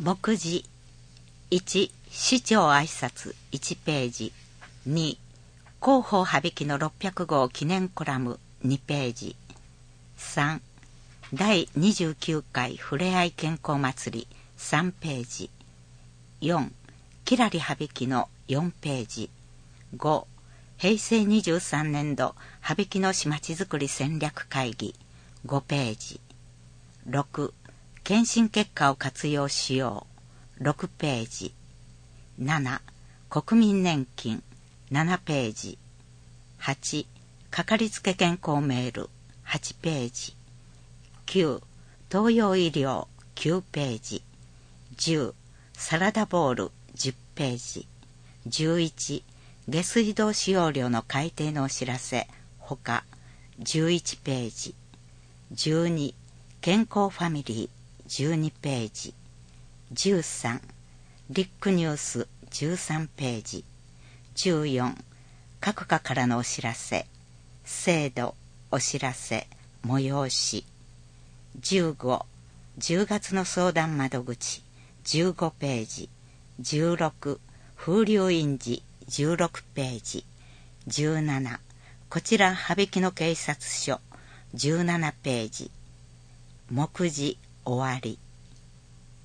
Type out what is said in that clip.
目次1、市長挨拶1ページ。2、広報羽曳の600号記念コラム2ページ。3、第29回ふれあい健康祭り3ページ。4、きらり羽曳の4ページ。5、平成23年度羽曳野市まちづくり戦略会議5ページ。6、検診結果を活用しよう6ページ。7、国民年金7ページ。8、かかりつけ健康メール8ページ。9、東洋医療9ページ。10、サラダボール10ページ。11、下水道使用量の改定のお知らせほか11ページ。12、健康ファミリー12ページ。13、リックニュース13ページ。14、各課からのお知らせ制度お知らせ催し。15、10月の相談窓口15ページ。16、風流印字16ページ。17、こちら羽曳野警察署17ページ。目次終わり。